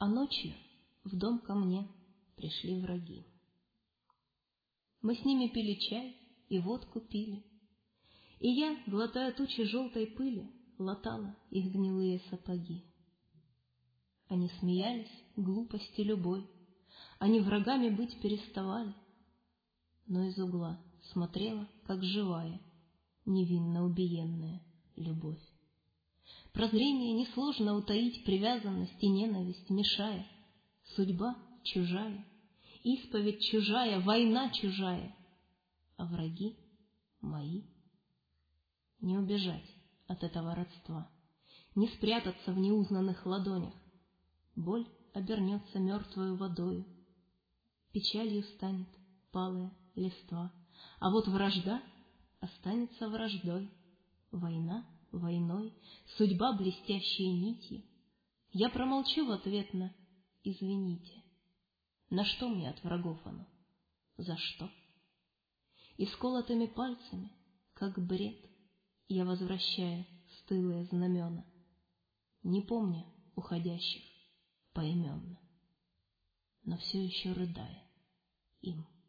А ночью в дом ко мне пришли враги. Мы с ними пили чай и водку пили, и я, глотая тучи желтой пыли, латала их гнилые сапоги. Они смеялись глупости любой, они врагами быть переставали, но из угла смотрела, как живая, невинно убиенная любовь. Прозрение несложно утаить, привязанность и ненависть мешая. Судьба чужая, исповедь чужая, война чужая, а враги мои. Не убежать от этого родства, не спрятаться в неузнанных ладонях. Боль обернется мертвою водою, печалью станет палая листва, а вот вражда останется враждой, война войной, судьба блестящей нитью. Я промолчу в ответ на «извините». На что мне от врагов оно? За что? И сколотыми пальцами, как бред, я возвращаю стылые знамена, не помня уходящих поименно, но все еще рыдая им.